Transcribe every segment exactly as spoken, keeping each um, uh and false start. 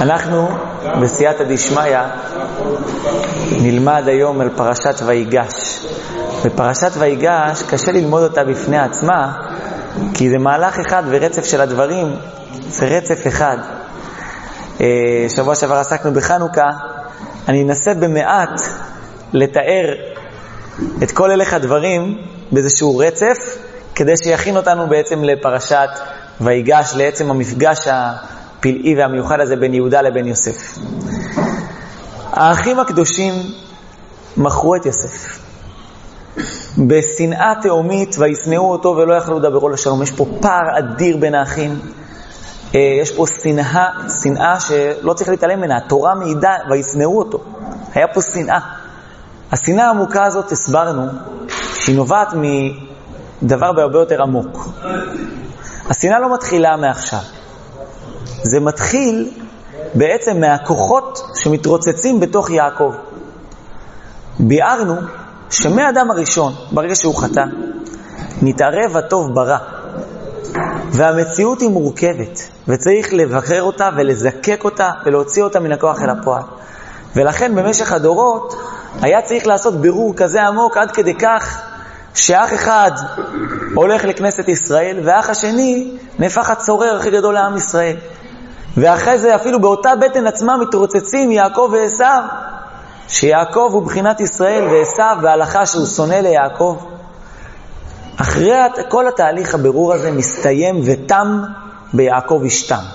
אנחנו בסייעתא דשמיא נלמד היום על פרשת ויגש. בפרשת ויגש קשה ללמוד אותה בפני עצמה, כי זה מהלך אחד ורצף של הדברים, זה רצף אחד. שבוע שעבר עסקנו בחנוכה, אני אנסה במעט לתאר את כל הלך הדברים באיזשהו רצף, כדי שיכין אותנו בעצם לפרשת ויגש, לעצם המפגש הפלאי והמיוחד הזה בין יהודה לבין יוסף. האחים הקדושים מכרו את יוסף בשנאה תאומית, וישנאו אותו ולא יכלו לדברו לשלום. יש פה פער אדיר בין האחים, יש פה שנאה, שנאה שלא צריך להתעלם ממנה. התורה מעידה וישנאו אותו, היה פה שנאה. השנאה העמוקה הזאת, הסברנו שהיא נובעת מדבר בהרבה יותר עמוק. השנאה לא מתחילה מעכשיו, זה מתחיל בעצם מהכוחות שמתרוצצים בתוך יעקב. ביארנו שמאדם הראשון, ברגע שהוא חטא, נתערב הטוב ברע, והמציאות היא מורכבת, וצריך לבקר אותה ולזקק אותה ולהוציא אותה מן הכוח אל הפועל. ולכן במשך הדורות היה צריך לעשות בירור כזה עמוק, עד כדי כך שאח אחד הולך לכנסת ישראל ואח השני נהפך הצורר הכי גדול לעם ישראל. ואחרי זה אפילו באותה בטן עצמה מתרוצצים יעקב ועשיו, שיעקב הוא בחינת ישראל ועשיו בהלכה שהוא שונא ליעקב. אחרי כל התהליך הבירור הזה מסתיים ותם ביעקב ישתם.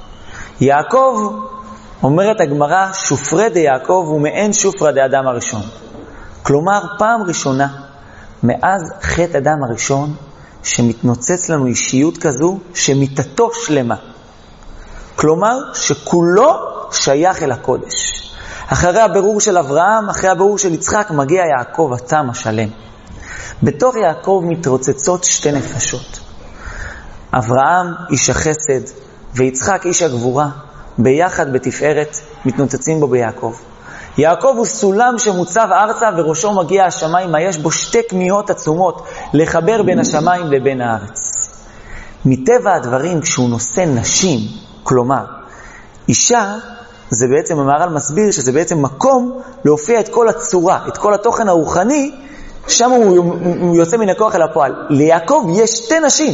יעקב, אומרת הגמרא, שופרי דיעקב ומעין שופרה דאדם הראשון. כלומר, פעם ראשונה מאז חטא אדם הראשון שמתנוצץ לנו אישיות כזו שמיתתו שלמה. כלומר, שכולו שייך אל הקודש. אחרי הבירור של אברהם, אחרי הבירור של יצחק, מגיע יעקב התם השלם. בתוך יעקב מתרוצצות שתי נפשות. אברהם איש החסד ויצחק איש הגבורה, ביחד בתפארת מתנוצצים בו ביעקב. יעקב הוא סולם שמוצב ארצה וראשו מגיע השמיים, יש בו שתי כמיהות עצומות לחבר בין השמיים לבין הארץ. מטבע הדברים, כשהוא נושא נשים, כלומר אישה, זה בעצם המהר"ל מסביר שזה בעצם מקום להופיע את כל הצורה, את כל התוכן הרוחני, שם הוא, הוא יוצא מן הכוח אל הפועל. ליעקב יש שתי נשים,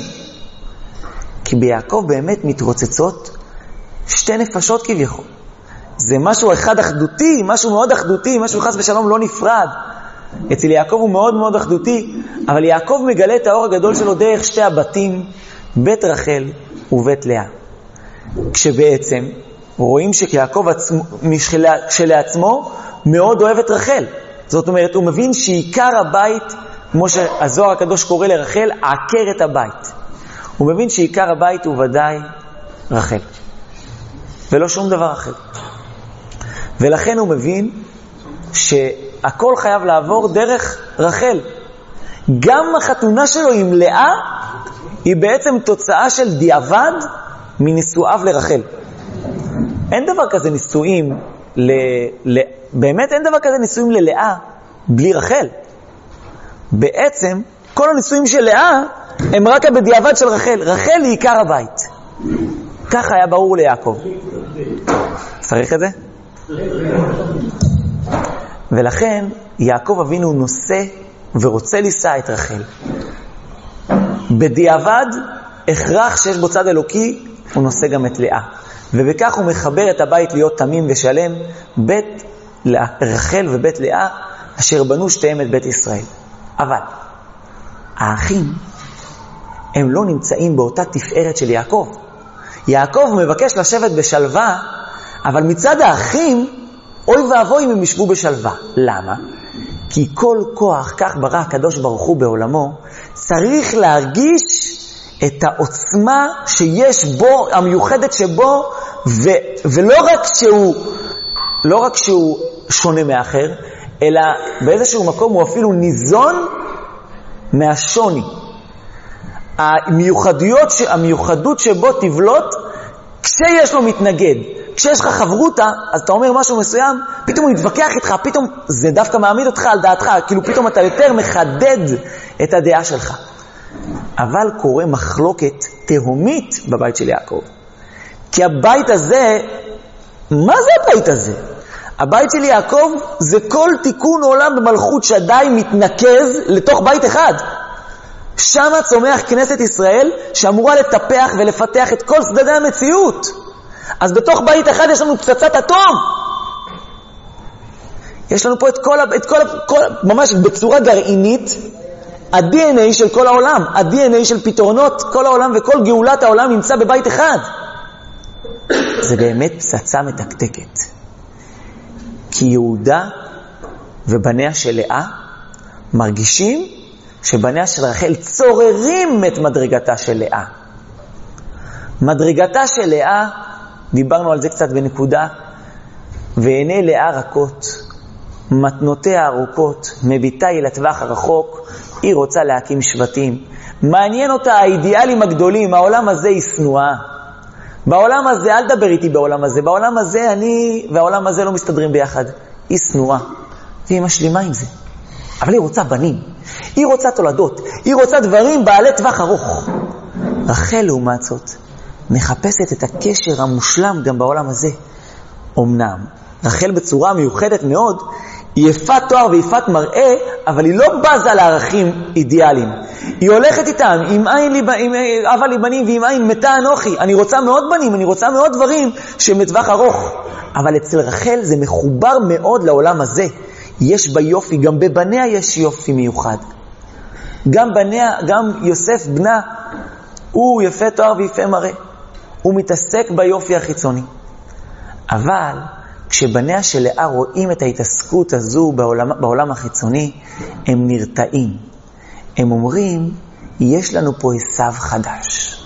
כי ביעקב באמת מתרוצצות שתי נפשות כביכול. זה משהו אחד אחדותי, משהו מאוד אחדותי, משהו חס ושלום לא נפרד. אצל יעקב הוא מאוד מאוד אחדותי, אבל יעקב מגלה את האור הגדול שלו דרך שתי הבתים, בית רחל ובית לאה. כשבעצם רואים שיעקב כשלעצמו מאוד אוהב את רחל. זאת אומרת, הוא מבין שעיקר הבית, כמו שהזוהר הקדוש קורא לרחל, עקרת הבית. הוא מבין שעיקר הבית הוא ודאי רחל, ולא שום דבר אחר. ולכן הוא מבין שהכל חייב לעבור דרך רחל. גם החתונה שלו עם לאה היא בעצם תוצאה של דיעבד מנישואיו לרחל. אין דבר כזה נישואים ל... ל... באמת אין דבר כזה נישואים ללאה בלי רחל. בעצם כל הנישואים של לאה הם רק בדיעבד של רחל. רחל היא עיקר הבית. ככה היה ברור ליעקב. צריך את זה? ולכן יעקב אבינו נושא ורוצה לישא את רחל. בדיעבד, הכרח שיש בו צד אלוקי, הוא נושא גם את לאה. ובכך הוא מחבר את הבית להיות תמים ושלם, בית רחל ובית לאה, אשר בנו שתיהם את בית ישראל. אבל האחים הם לא נמצאים באותה תפארת של יעקב. יעקב מבקש לשבת בשלווה, אבל מצד האחים, אוי ואבוי אם הם ישבו בשלווה. למה? כי כל כוח, כך ברא הקדוש ברוך הוא בעולמו, צריך להרגיש את העוצמה שיש בו, המיוחדת שבו, ו, ולא רק שהוא, לא רק שהוא שונה מאחר, אלא באיזשהו מקום הוא אפילו ניזון מהשוני. המיוחדויות, המיוחדות שבו תבלוט כשיש לו מתנגד. כשיש לך חברותה, אז אתה אומר משהו מסוים, פתאום הוא יתווכח איתך, פתאום זה דווקא מעמיד אותך על דעתך, כאילו פתאום אתה יותר מחדד את הדעה שלך. אבל קורה מחלוקת תהומית בבית של יעקב. כי הבית הזה מה זה הבית הזה? הבית של יעקב זה כל תיקון עולם במלכות שדי מתנקז לתוך בית אחד. שם צומח כנסת ישראל שאמורה לטפח ולפתח את כל צדדי המציאות. אז בתוך בית אחד יש לנו פצצת אטום. יש לנו פה את כל, את כל, כל ממש בצורה גרעינית, ה-די אן איי של כל העולם, ה-די אן איי של פתרונות כל העולם וכל גאולת העולם נמצא בבית אחד. זה באמת פצצה מתקתקת. כי יהודה ובניה של לאה מרגישים שבניה של רחל צוררים את מדרגתה של לאה. מדרגתה של לאה, דיברנו על זה קצת בנקודה, ועיני לאה רכות, מתנותיה ארוכות, מביטה היא לטווח הרחוק, היא רוצה להקים שבטים. מעניין אותה האידיאלים הגדולים, העולם הזה היא שנואה. בעולם הזה, אל דבר איתי בעולם הזה, בעולם הזה אני והעולם הזה לא מסתדרים ביחד. היא שנואה, והיא משלימה עם זה. אבל היא רוצה בנים, היא רוצה תולדות, היא רוצה דברים בעלי טווח ארוך. רחל לעומת זאת מחפשת את הקשר המושלם גם בעולם הזה. אמנם רחל בצורה מיוחדת מאוד, היא יפת תואר ויפת מראה, אבל היא לא בזה לערכים אידיאליים. היא הולכת איתם, עם עין לי, עם אבא לי בנים ועם עין מתה אנוכי. אני רוצה מאוד בנים, אני רוצה מאוד דברים שהם לטווח ארוך. אבל אצל רחל זה מחובר מאוד לעולם הזה. יש בה יופי, גם בבניה יש יופי מיוחד. גם בניה, גם יוסף בנה, הוא יפה תואר ויפה מראה. הוא מתעסק ביופי החיצוני. אבל כשבניה של לאה רואים את ההתעסקות הזו בעולם, בעולם החיצוני, הם נרתעים. הם אומרים, יש לנו פה עשיו חדש.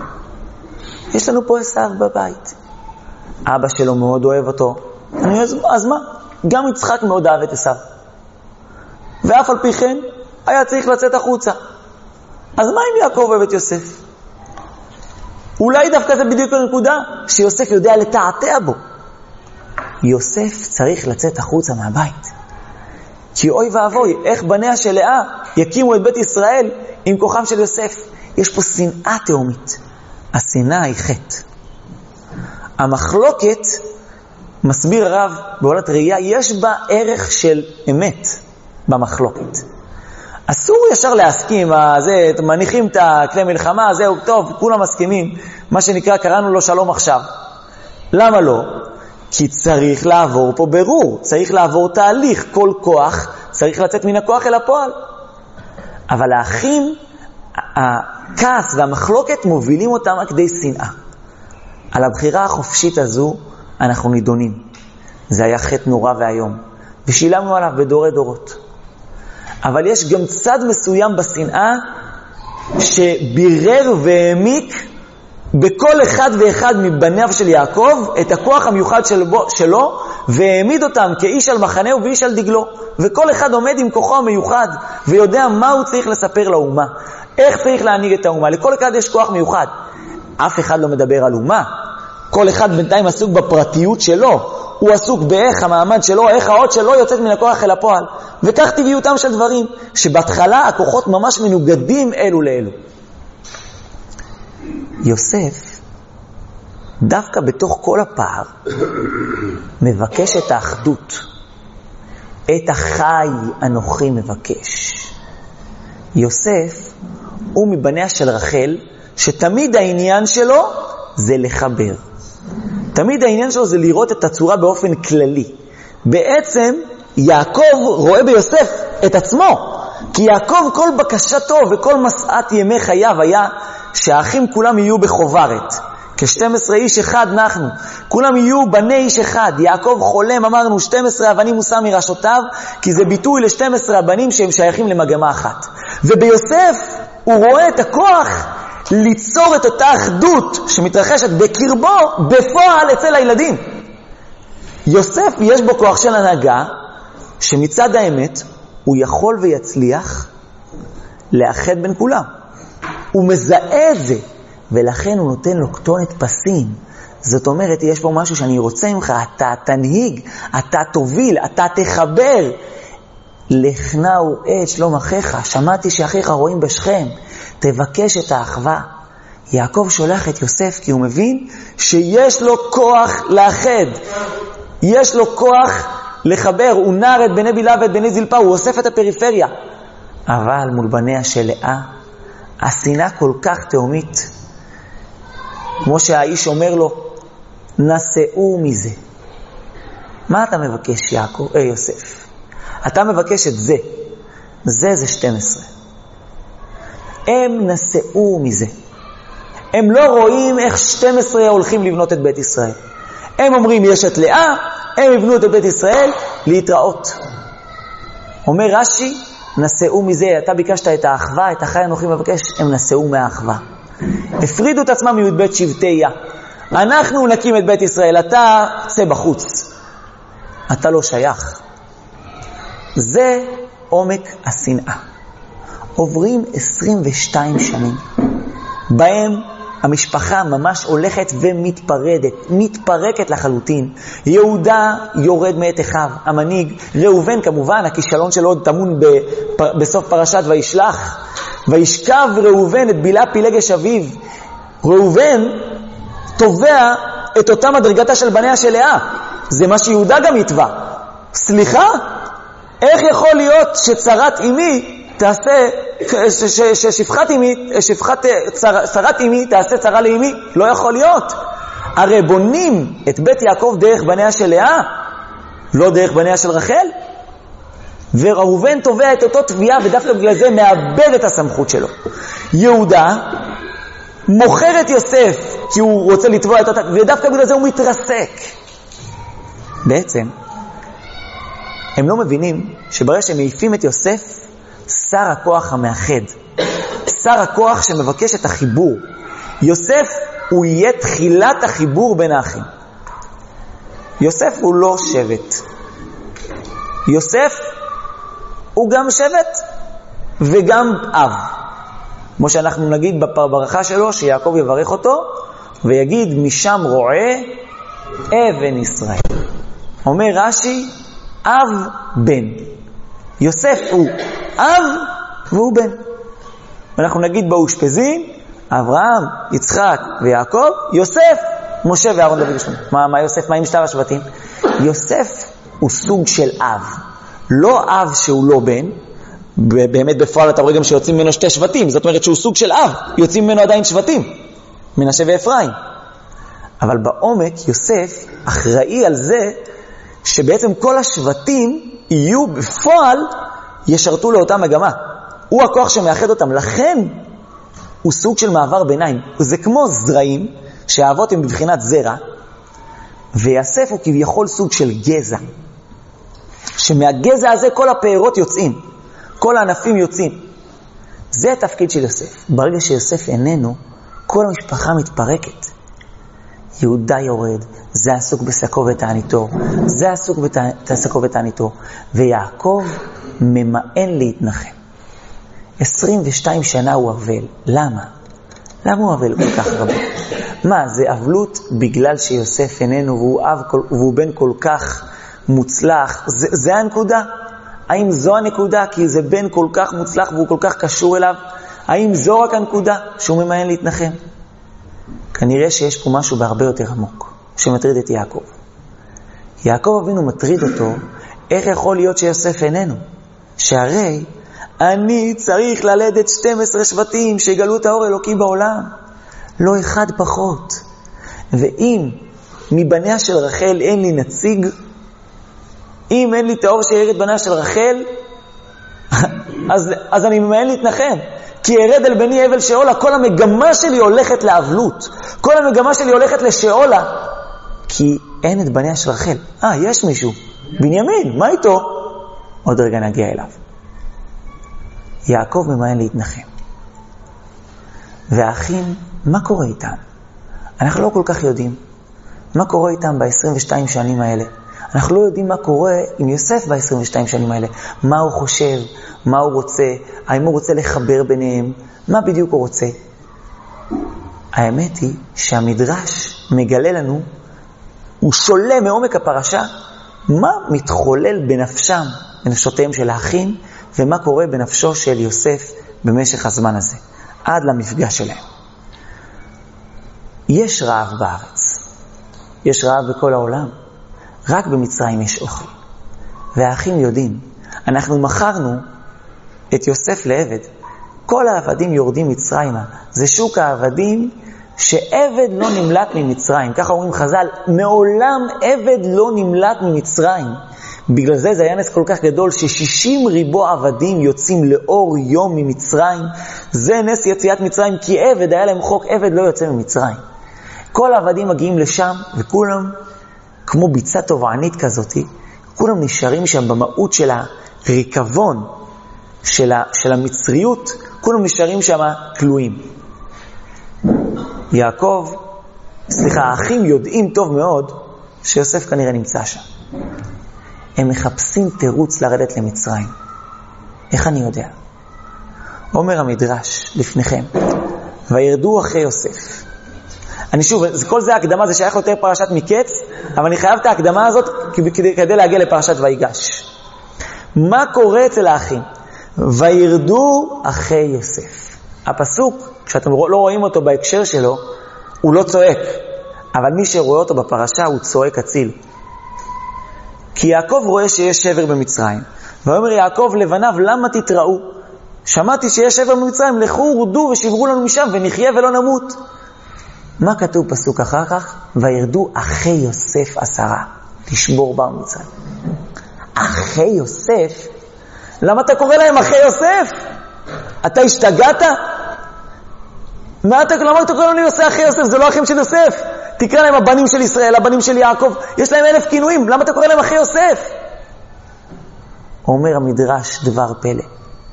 יש לנו פה עשיו בבית. אבא שלו מאוד אוהב אותו. אני אומר, אז מה? גם יצחק מאוד אהב את עשיו. ואף על פי כן, היה צריך לצאת החוצה. אז מה אם יעקב אוהב את יוסף? אולי דווקא זה בדיוק הנקודה, שיוסף יודע לתעתע בו. יוסף צריך לצאת החוצה מהבית. כי אוי ואבוי, איך בניה של לאה יקימו את בית ישראל עם כוחם של יוסף? יש פה שנאה תאומית. השנאה היא חטא. המחלוקת, מסביר הרב בעולת ראייה, יש בה ערך של אמת במחלוקת. אסור ישר להסכים, זה, מניחים את הכלי מלחמה, זהו טוב, כולם מסכימים. מה שנקרא, קראנו לו שלום עכשיו. למה לא? כי צריך לעבור פה ברור, צריך לעבור תהליך, כל כוח צריך לצאת מן הכוח אל הפועל. אבל האחים, הכעס והמחלוקת מובילים אותם כדי שנאה. על הבחירה החופשית הזו אנחנו נידונים. זה היה חטא נורא והיום, ושילמנו עליו בדורי דורות. אבל יש גם צד מסוים בשנאה שבירר והעמיק בכל אחד ואחד מבניו של יעקב את הכוח המיוחד שלו, שלו והעמיד אותם כאיש על מחנהו ואיש על דגלו. וכל אחד עומד עם כוחו המיוחד ויודע מה הוא צריך לספר לאומה, איך צריך להנהיג את האומה. לכל אחד יש כוח מיוחד. אף אחד לא מדבר על אומה. כל אחד בינתיים עסוק בפרטיות שלו. הוא עסוק באיך המעמד שלו, איך האות שלו יוצאת מן הכוח אל הפועל. וכך טבעיותם של דברים, שבהתחלה הכוחות ממש מנוגדים אלו לאלו. יוסף, דווקא בתוך כל הפער, מבקש את האחדות. את החי אנוכי מבקש. יוסף הוא מבניה של רחל, שתמיד העניין שלו זה לחבר. תמיד העניין שלו זה לראות את הצורה באופן כללי. בעצם יעקב רואה ביוסף את עצמו. כי יעקב כל בקשתו וכל מסעת ימי חייו היה שהאחים כולם יהיו בחוברת. כ-שנים עשר איש אחד אנחנו. כולם יהיו בני איש אחד. יעקב חולם, אמרנו, שנים עשר הבנים הוא שם מראשותיו, כי זה ביטוי ל-שנים עשר הבנים שהם שייכים למגמה אחת. וביוסף הוא רואה את הכוח ליצור את אותה אחדות שמתרחשת בקרבו בפועל אצל הילדים. יוסף יש בו כוח של הנהגה, שמצד האמת הוא יכול ויצליח לאחד בין כולם. הוא מזהה את זה, ולכן הוא נותן לו כתונת פסים. זאת אומרת, יש פה משהו שאני רוצה ממך, אתה תנהיג, אתה תוביל, אתה תחבר. לך נאו את שלום אחיך, שמעתי שאחיך רואים בשכם, תבקש את האחווה, יעקב שולח את יוסף כי הוא מבין שיש לו כוח לאחד. יש לו כוח לחבר. הוא נער את בני בילה ואת בני זלפה, הוא אוסף את הפריפריה. אבל מול בניה של לאה, השנאה כל כך תאומית. כמו שהאיש אומר לו, נסעו מזה. מה אתה מבקש יעקב, אה, יוסף? אתה מבקש את זה. זה זה שתים עשרה. הם נסעו מזה. הם לא רואים איך שתים עשרה הולכים לבנות את בית ישראל. הם אומרים יש את לאה, הם יבנו את בית ישראל להתראות. אומר רש"י, נסעו מזה. אתה ביקשת את האחווה, את החי אנוכי מבקש, הם נסעו מהאחווה. הפרידו את עצמם מי"ב שבטיה. אנחנו נקים את בית ישראל, אתה צא בחוץ. אתה לא שייך. זה עומק השנאה. עוברים עשרים ושתיים שנים, בהם המשפחה ממש הולכת ומתפרדת, מתפרקת לחלוטין. יהודה יורד מאת אחיו, המנהיג, ראובן כמובן, הכישלון שלו עוד טמון בפ... בסוף פרשת וישלח. וישכב ראובן את בילה פילגש אביו. ראובן תובע את אותה מדרגתה של בניה של לאה. זה מה שיהודה גם יתבע. סליחה? איך יכול להיות שצרת אמי תעשה, ששפחת אמי, שפחת צרת אמי תעשה צרה לאמי? לא יכול להיות. הרי בונים את בית יעקב דרך בניה של לאה, לא דרך בניה של רחל. וראובן תובע את אותו תביעה, ודווקא בגלל זה מאבד את הסמכות שלו. יהודה מוכר את יוסף כי הוא רוצה לתבוע את אותה, ודווקא בגלל זה הוא מתרסק. בעצם הם לא מבינים שברגע שהם מעיפים את יוסף, שר הכוח המאחד, שר הכוח שמבקש את החיבור. יוסף הוא יהיה תחילת החיבור בין האחים. יוסף הוא לא שבט. יוסף הוא גם שבט וגם אב. כמו שאנחנו נגיד בברכה שלו, שיעקב יברך אותו ויגיד משם רואה אבן ישראל. אומר רש"י, אב בן. יוסף הוא אב והוא בן. אנחנו נגיד באושפזין, אברהם, יצחק ויעקב, יוסף, משה ואהרון דוד ושלמה. מה, מה יוסף? מה עם שתר השבטים? יוסף הוא סוג של אב. לא אב שהוא לא בן. באמת בפועל אתה רואה גם שיוצאים ממנו שתי שבטים. זאת אומרת שהוא סוג של אב. יוצאים ממנו עדיין שבטים. מנשה ואפרים. אבל בעומק יוסף אחראי על זה שבעצם כל השבטים יהיו בפועל, ישרתו לאותה מגמה. הוא הכוח שמאחד אותם. לכן הוא סוג של מעבר ביניים. זה כמו זרעים שהאבות הם בבחינת זרע, ויוסף הוא כביכול סוג של גזע, שמהגזע הזה כל הפירות יוצאים, כל הענפים יוצאים. זה התפקיד של יוסף. ברגע שיוסף איננו, כל המשפחה מתפרקת. יהודה יורד, זה עסוק בשקו ותעניתו, זה עסוק בשקו ותעניתו, ויעקב ממאן להתנחם. עשרים ושתיים שנה הוא אבל. למה? למה הוא אבל כל כך רבה? מה, זה אבלות בגלל שיוסף איננו והוא, אב, והוא בן כל כך מוצלח? זה, זה הנקודה? האם זו הנקודה? כי זה בן כל כך מוצלח והוא כל כך קשור אליו? האם זו רק הנקודה שהוא ממאן להתנחם? כנראה שיש פה משהו בהרבה יותר עמוק שמטריד את יעקב. יעקב אבינו מטריד אותו, איך יכול להיות שיוסף איננו? שהרי אני צריך ללדת שתים עשרה שבטים שיגלו את האור אלוקי בעולם, לא אחד פחות. ואם מבניה של רחל אין לי נציג, אם אין לי את האור שירד את בניה של רחל, אז, אז אני ממאן להתנחם. כי ירד אל בני אבל שאולה, כל המגמה שלי הולכת לאבלות, כל המגמה שלי הולכת לשאולה, כי אין את בניה של רחל. אה, יש מישהו, בנימין, מה איתו? עוד רגע נגיע אליו. יעקב ממאן להתנחם. והאחים, מה קורה איתם? אנחנו לא כל כך יודעים. מה קורה איתם ב-עשרים ושתיים שנים האלה? אנחנו לא יודעים מה קורה עם יוסף ב-עשרים ושתיים שנים האלה. מה הוא חושב, מה הוא רוצה, האם הוא רוצה לחבר ביניהם, מה בדיוק הוא רוצה. האמת היא שהמדרש מגלה לנו, הוא שולה מעומק הפרשה, מה מתחולל בנפשם, בנפשותיהם של האחים, ומה קורה בנפשו של יוסף במשך הזמן הזה, עד למפגש שלהם. יש רעב בארץ. יש רעב בכל העולם. רק במצרים יש אוכל. והאחים יודעים, אנחנו מכרנו את יוסף לעבד. כל העבדים יורדים מצרימה. זה שוק העבדים שעבד לא נמלט ממצרים. ככה אומרים חז"ל, מעולם עבד לא נמלט ממצרים. בגלל זה זה היה נס כל כך גדול ש-שישים ריבוע עבדים יוצאים לאור יום ממצרים. זה נס יציאת מצרים, כי עבד, היה להם חוק, עבד לא יוצא ממצרים. כל העבדים מגיעים לשם, וכולם, כמו ביצה טובענית כזאת, כולם נשארים שם במהות של הריקבון, של, ה, של המצריות, כולם נשארים שם כלואים. יעקב, סליחה, האחים יודעים טוב מאוד שיוסף כנראה נמצא שם. הם מחפשים תירוץ לרדת למצרים. איך אני יודע? אומר המדרש לפניכם, וירדו אחרי יוסף. אני שוב, כל זה הקדמה, זה שייך יותר פרשת מקץ, אבל אני חייב את ההקדמה הזאת כדי, כדי להגיע לפרשת ויגש. מה קורה אצל האחים? וירדו אחרי יוסף. הפסוק, כשאתם לא רואים אותו בהקשר שלו, הוא לא צועק, אבל מי שרואה אותו בפרשה הוא צועק אציל. כי יעקב רואה שיש שבר במצרים, ואומר יעקב לבניו, למה תתראו? שמעתי שיש שבר במצרים, לכו רדו ושברו לנו משם ונחיה ולא נמות. מה כתוב פסוק אחר כך? וירדו אחי יוסף עשרה, תשבור בר מצרים. אחי יוסף? למה אתה קורא להם אחי יוסף? אתה השתגעת? מה אתה, למה אתה קורא להם אחי יוסף? זה לא אחים של יוסף. תקרא להם הבנים של ישראל, הבנים של יעקב, יש להם אלף כינויים, למה אתה קורא להם אחי יוסף? אומר המדרש דבר פלא.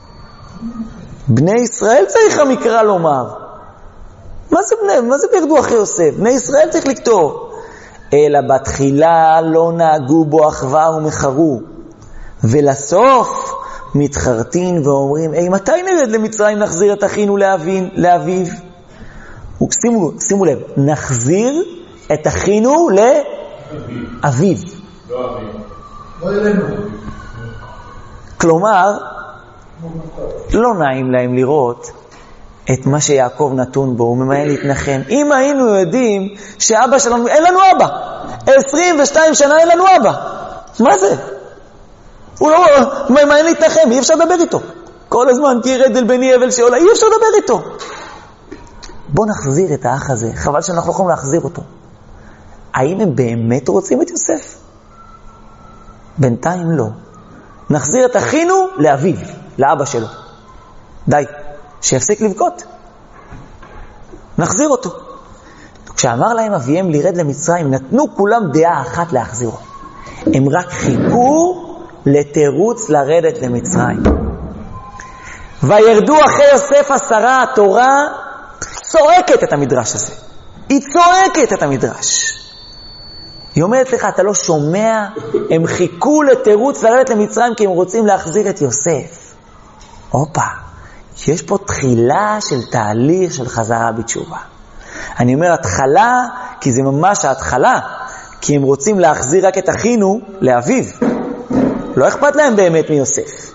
בני ישראל צריך המקרא לומר. מה זה בני, מה זה בירדו אחי יוסף? בני ישראל צריך לכתוב. אלא בתחילה לא נהגו בו אחווה ומחרו, ולסוף מתחרטין ואומרים, אי מתי נרד למצרים נחזיר את אחינו לאבין, לאביו? ושימו, שימו לב, נחזיר את אחינו לאביו. לא אביו. לא אלינו. כלומר, לא נעים להם לראות את מה שיעקב נתון בו, הוא ממהר להתנחם. אם היינו יודעים שאבא שלנו, אין לנו אבא. עשרים ושתיים שנה אין לנו אבא. מה זה? הוא לא, ממהר להתנחם, אי אפשר לדבר איתו. כל הזמן, כי ירד אל בני אבל שעולה, אי אפשר לדבר איתו. בוא נחזיר את האח הזה, חבל שאנחנו לא יכולים להחזיר אותו. האם הם באמת רוצים את יוסף? בינתיים לא. נחזיר את אחינו לאביו, לאבא שלו. די, שיפסיק לבכות. נחזיר אותו. כשאמר להם אביהם לירד למצרים, נתנו כולם דעה אחת להחזירו. הם רק חיכו לתירוץ לרדת למצרים. וירדו אחרי יוסף עשרה, התורה צועקת את המדרש הזה. היא צועקת את המדרש. היא אומרת לך, אתה לא שומע? הם חיכו לתירוץ לרדת למצרים כי הם רוצים להחזיר את יוסף. אופה, יש פה תחילה של תהליך של חזרה בתשובה. אני אומר התחלה, כי זה ממש ההתחלה, כי הם רוצים להחזיר רק את אחינו לאביו. לא אכפת להם באמת מיוסף.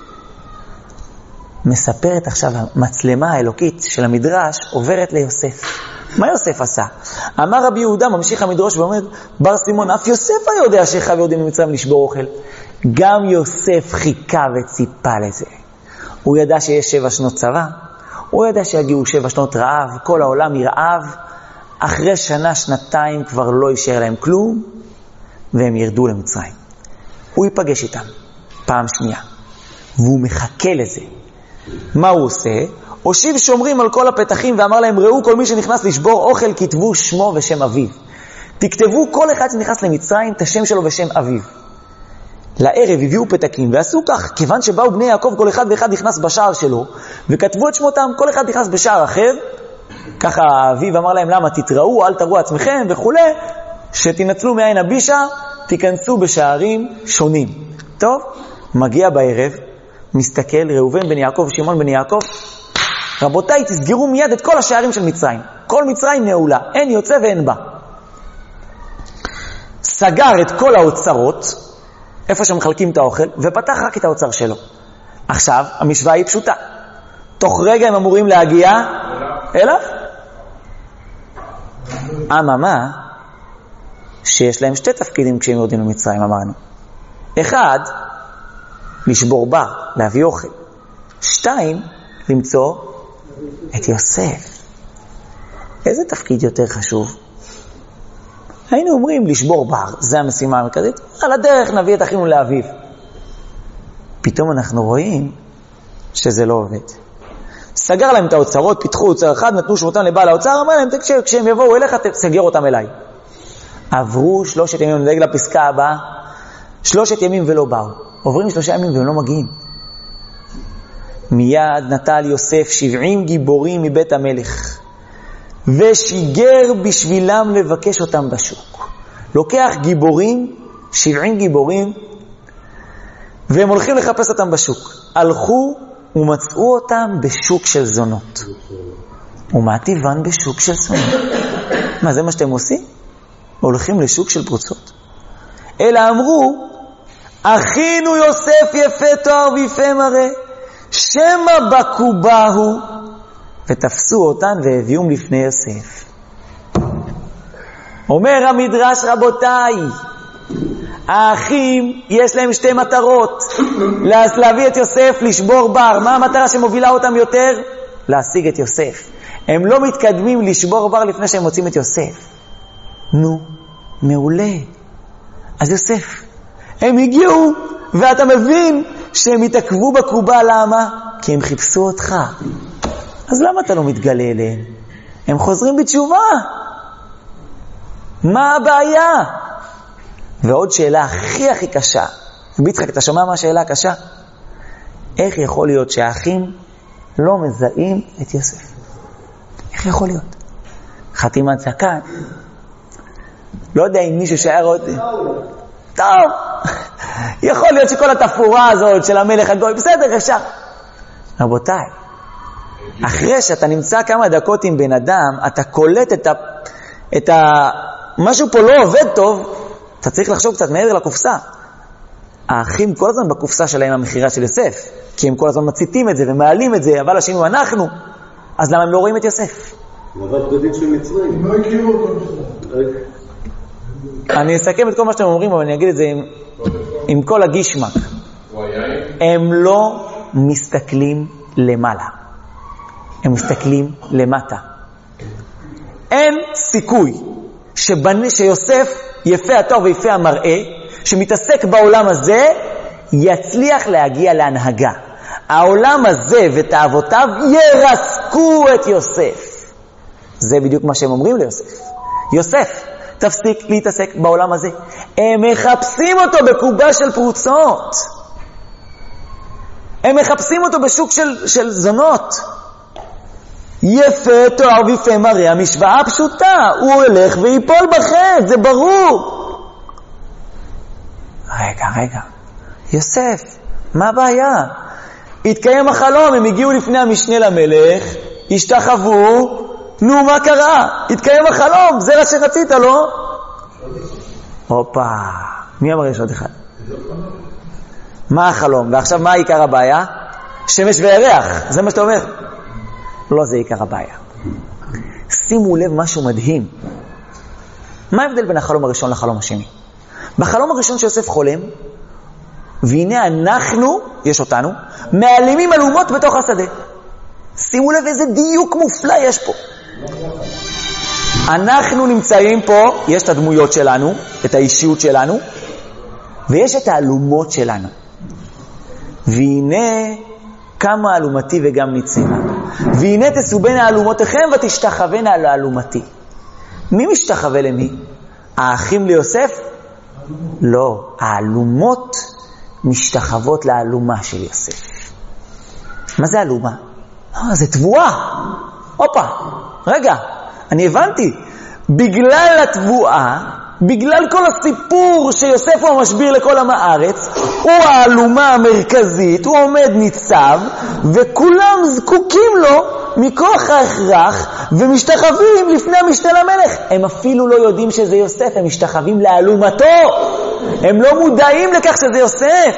מספרת עכשיו המצלמה האלוקית של המדרש עוברת ליוסף. מה יוסף עשה? אמר רבי יהודה, ממשיך המדרש ואומר, בר סימון, אף יוסף היה יודע שאחיו יורדים ממצרים לשבור אוכל. גם יוסף חיכה וציפה לזה. הוא ידע שיש שבע שנות צבא, הוא ידע שיגיעו שבע שנות רעב, כל העולם ירעב, אחרי שנה, שנתיים כבר לא יישאר להם כלום, והם ירדו למצרים. הוא ייפגש איתם פעם שנייה, והוא מחכה לזה. מה הוא עושה? הושיב שומרים על כל הפתחים ואמר להם, ראו כל מי שנכנס לשבור אוכל, כתבו שמו ושם אביו. תכתבו כל אחד שנכנס למצרים את השם שלו ושם אביו. לערב הביאו פתקים ועשו כך, כיוון שבאו בני יעקב כל אחד ואחד נכנס בשער שלו, וכתבו את שמותם, כל אחד נכנס בשער אחר, ככה אביו אמר להם, למה תתראו, אל תראו עצמכם וכו', שתנצלו מעין הבישה, תיכנסו בשערים שונים. טוב, מגיע בערב, מסתכל, ראובן בן יעקב, שמעון בן יעקב, רבותיי, תסגרו מיד את כל השערים של מצרים. כל מצרים נעולה, אין יוצא ואין בא. סגר את כל האוצרות, איפה שמחלקים את האוכל, ופתח רק את האוצר שלו. עכשיו, המשוואה היא פשוטה. תוך רגע הם אמורים להגיע אליו. אממה, שיש להם שתי תפקידים כשהם יורדים למצרים, אמרנו. אחד, לשבור בר, להביא אוכל. שתיים, למצוא את יוסף. איזה תפקיד יותר חשוב? היינו אומרים לשבור בר, זה המשימה המרכזית. על הדרך נביא את אחינו לאביו. פתאום אנחנו רואים שזה לא עובד. סגר להם את האוצרות, פיתחו אוצר אחד, נתנו שמותם לבעל האוצר, אמר להם, תקשיב, כשהם יבואו אליך, תסגר אותם אליי. עברו שלושת ימים, נדאג לפסקה הבאה, שלושת ימים ולא באו. עוברים שלושה ימים והם לא מגיעים. מיד נטל יוסף שבעים גיבורים מבית המלך, ושיגר בשבילם לבקש אותם בשוק. לוקח גיבורים, שבעים גיבורים, והם הולכים לחפש אותם בשוק. הלכו ומצאו אותם בשוק של זונות. ומה טבען בשוק של זונות? מה, זה מה שאתם עושים? הולכים לשוק של פרוצות. אלא אמרו, אחינו יוסף יפה תואר ויפה מראה, שמה בקובה הוא, ותפסו אותן והביאום לפני יוסף. אומר המדרש, רבותיי, האחים יש להם שתי מטרות, להביא את יוסף, לשבור בר. מה המטרה שמובילה אותם יותר? להשיג את יוסף. הם לא מתקדמים לשבור בר לפני שהם מוצאים את יוסף. נו, מעולה. אז יוסף, הם הגיעו, ואתה מבין שהם התעכבו בקובה. למה? כי הם חיפשו אותך. אז למה אתה לא מתגלה אליהם? הם חוזרים בתשובה. מה הבעיה? ועוד שאלה הכי הכי קשה. ביצחק, אתה שומע מה השאלה הקשה? איך יכול להיות שהאחים לא מזהים את יוסף? איך יכול להיות? חתימת זקן. לא יודע אם מישהו שהיה רואה... טוב. יכול להיות שכל התפורה הזאת של המלך הגוי, בסדר, אפשר. רבותיי, אחרי שאתה נמצא כמה דקות עם בן אדם, אתה קולט את ה... את ה... משהו פה לא עובד טוב, אתה צריך לחשוב קצת מעבר לקופסה. האחים כל הזמן בקופסה שלהם המחירה של יוסף, כי הם כל הזמן מציתים את זה ומעלים את זה, אבל השינוי אנחנו. אז למה הם לא רואים את יוסף? לבד בגדים של מצרים. הם לא הכירו אותו. אני אסכם את כל מה שאתם אומרים, אבל אני אגיד את זה עם, עם כל הגישמק. הם לא מסתכלים למעלה. הם מסתכלים למטה. אין סיכוי שבני, שיוסף יפה התואר ויפה המראה, שמתעסק בעולם הזה, יצליח להגיע להנהגה. העולם הזה ותאוותיו ירסקו את יוסף. זה בדיוק מה שהם אומרים ליוסף. יוסף, תפסיק להתעסק בעולם הזה. הם מחפשים אותו בקובה של פרוצות. הם מחפשים אותו בשוק של, של זונות. יפה תואר ויפה מראה, המשוואה פשוטה. הוא הולך ויפול בחטא, זה ברור. רגע, רגע. יוסף, מה הבעיה? התקיים החלום, הם הגיעו לפני המשנה למלך, השתחוו, נו, מה קרה? התקיים החלום, זה מה שרצית, לא? הופה, מי אמר יש עוד אחד? מה החלום? ועכשיו מה עיקר הבעיה? שמש וירח, זה מה שאתה אומר? לא, זה עיקר הבעיה. שימו לב משהו מדהים. מה ההבדל בין החלום הראשון לחלום השני? בחלום הראשון שיוסף חולם, והנה אנחנו, יש אותנו, מעלימים אלומות בתוך השדה. שימו לב איזה דיוק מופלא יש פה. אנחנו נמצאים פה, יש את הדמויות שלנו, את האישיות שלנו, ויש את האלומות שלנו. והנה כמה אלומתי וגם ניצנה. והנה תסובנה אלומותיכם ותשתחוונה לאלומתי. מי משתחווה למי? האחים ליוסף? לא, האלומות משתחוות לאלומה של יוסף. מה זה אלומה? אה, זה תבואה. הופה, רגע, אני הבנתי. בגלל התבואה, בגלל כל הסיפור שיוסף הוא המשביר לכל עם הארץ, הוא האלומה המרכזית, הוא עומד ניצב, וכולם זקוקים לו מכוח ההכרח, ומשתחווים לפני המשנה למלך. הם אפילו לא יודעים שזה יוסף, הם משתחווים לאלומתו. הם לא מודעים לכך שזה יוסף.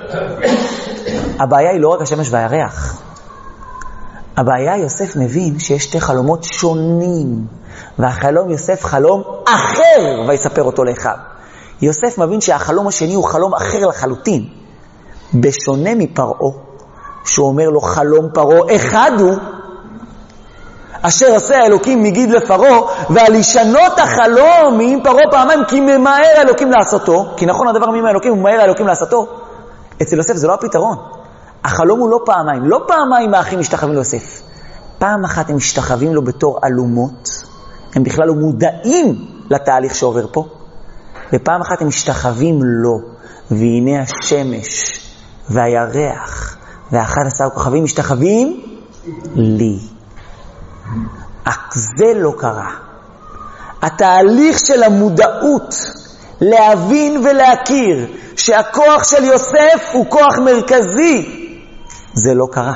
הבעיה היא לא רק השמש והירח. הבעיה, יוסף מבין שיש שתי חלומות שונים, והחלום יוסף חלום אחר, ויספר אותו לאחיו. יוסף מבין שהחלום השני הוא חלום אחר לחלוטין. בשונה מפרעה, שהוא אומר לו חלום פרעה אחד הוא, אשר עשה האלוקים מגיד לפרעה, ועל ישנות החלום עם פרעה פעמיים, כי ממהר האלוקים לעשותו, כי נכון הדבר עם האלוקים, הוא ממהר האלוקים לעשותו. אצל יוסף זה לא הפתרון. החלום הוא לא פעמיים, לא פעמיים האחים משתחווים ליוסף. פעם אחת הם משתחווים לו בתור אלומות, הם בכלל לא מודעים לתהליך שעובר פה, ופעם אחת הם משתחווים לו, והנה השמש והירח ואחד עשר כוכבים משתחווים לי. אך זה לא קרה. התהליך של המודעות להבין ולהכיר שהכוח של יוסף הוא כוח מרכזי, זה לא קרה.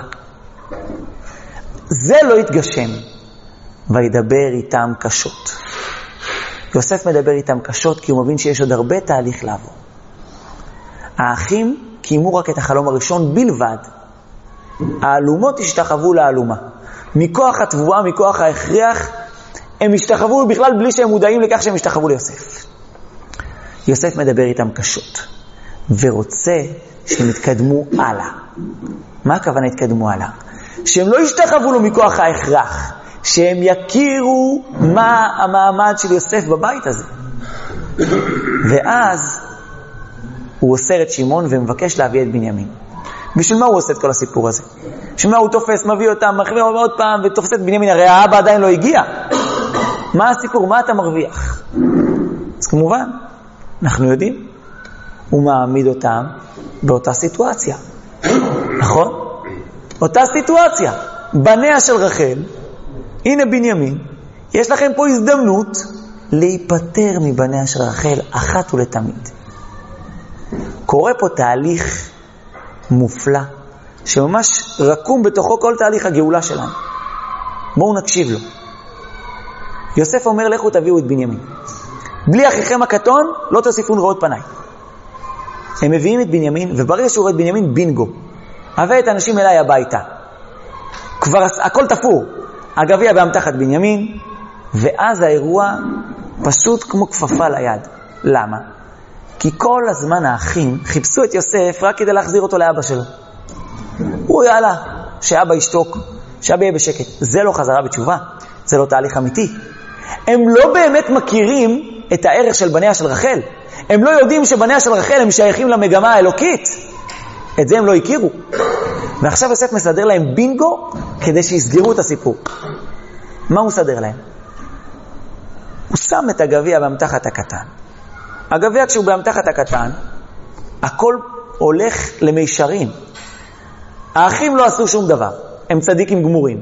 זה לא התגשם. וידבר איתם קשות. יוסף מדבר איתם קשות כי הוא מבין שיש עוד הרבה תהליך לעבור. האחים קיימו רק את החלום הראשון בלבד. האלומות השתחוו לאלומה. מכוח התבואה, מכוח ההכרח, הם השתחוו בכלל בלי שהם מודעים לכך שהם השתחוו ליוסף. יוסף מדבר איתם קשות, ורוצה שהם יתקדמו הלאה. מה הכוונה יתקדמו הלאה? שהם לא השתחוו לו מכוח ההכרח, שהם יכירו מה המעמד של יוסף בבית הזה. ואז הוא אוסר את שמעון ומבקש להביא את בנימין. בשביל מה הוא עושה את כל הסיפור הזה? בשביל מה הוא תופס, מביא אותם, מחביא עוד פעם ותופס את בנימין? הרי האבא עדיין לא הגיע. מה הסיפור? מה אתה מרוויח? אז כמובן, אנחנו יודעים, הוא מעמיד אותם באותה סיטואציה. נכון? אותה סיטואציה. בניה של רחל, הנה בנימין, יש לכם פה הזדמנות להיפטר מבניה של רחל אחת ולתמיד. קורה פה תהליך מופלא, שממש רקום בתוכו כל תהליך הגאולה שלנו. בואו נקשיב לו. יוסף אומר, לכו תביאו את בנימין. בלי אחיכם הקטון, לא תוסיפון רעות פניי. הם מביאים את בנימין, וברגע שהוא רואה את בנימין, בינגו. הבא את האנשים אליי הביתה. כבר הכל תפור. הגביע באמתחת בנימין, ואז האירוע פשוט כמו כפפה ליד. למה? כי כל הזמן האחים חיפשו את יוסף רק כדי להחזיר אותו לאבא שלו. הוא יאללה, שאבא ישתוק, שאבא יהיה בשקט. זה לא חזרה בתשובה, זה לא תהליך אמיתי. הם לא באמת מכירים את הערך של בניה של רחל. הם לא יודעים שבניה של רחל הם שייכים למגמה האלוקית. את זה הם לא הכירו. ועכשיו יוסף מסדר להם בינגו כדי שיסגרו את הסיפור. מה הוא מסדר להם? הוא שם את הגביע באמתחת הקטן. הגביע כשהוא באמתחת הקטן, הכל הולך למישרים. האחים לא עשו שום דבר, הם צדיקים גמורים.